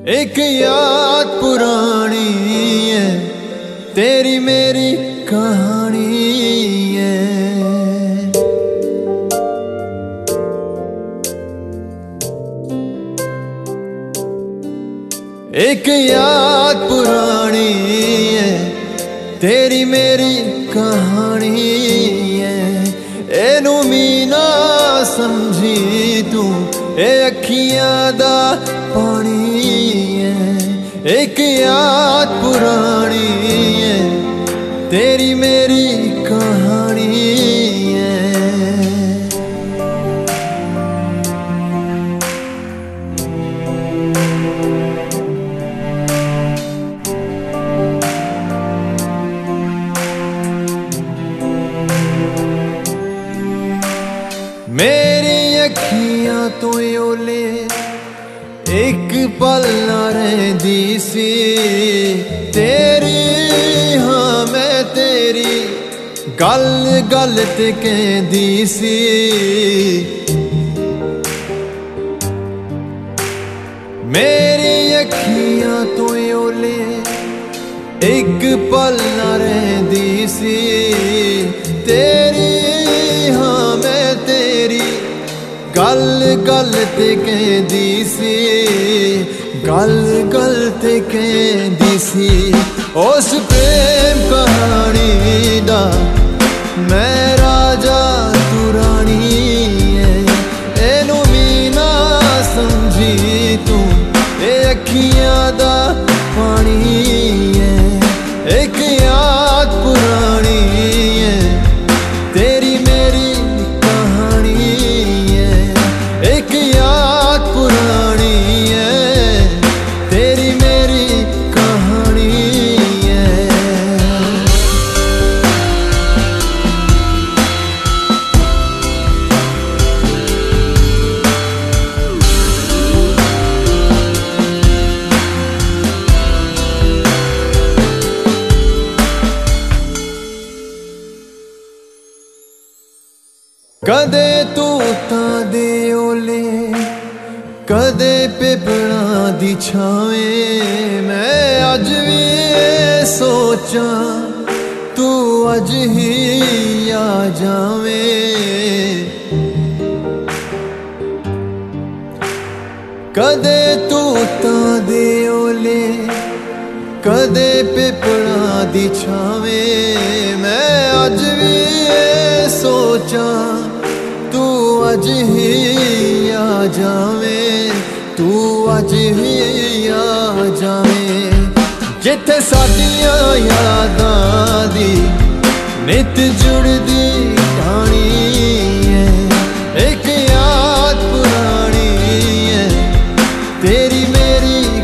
एक याद पुरानी है, तेरी मेरी कहानी है। एक याद पुरानी है, तेरी मेरी कहानी है। एनू मीना समझी तू, ए अखियां दा पानी है। एक याद पुरानी है, तेरी मेरी कहानी है। मेरी अखियां तो ओले एक पल ना रहिंदी सी, तेरी हाँ मैं तेरी गल गल ते कहंदी सी। मेरी अखियां तो ओले एक पल ना रहिंदी सी, तेरी हाँ मैं तेरी गल गल ते कहंदी सी, गल गल ते कहंदी सी। उस प्रेम कहानी दा मैं राजा तू रानी है। एनू मीना समझी तू, ए अखियां दा पानी है। एक याद पुरानी है, तेरी मेरी कहानी है। एक याद पुरानी है, तेरी मेरी कहानी है। कदे तूतां दे ओले, कदे पेपड़ा दी छावें। मैं अज भी सोचा तू अज ही आ जावें। कदे तूतां दे ओले, कदे पेपड़ा दी छावें। मैं अज भी सोचा तू अज ही आ जावें, तू अज ही आ जावें। जिथे साडियां यादां दी नित जुड़दी कहानी है। एक याद पुरानी है, तेरी मेरी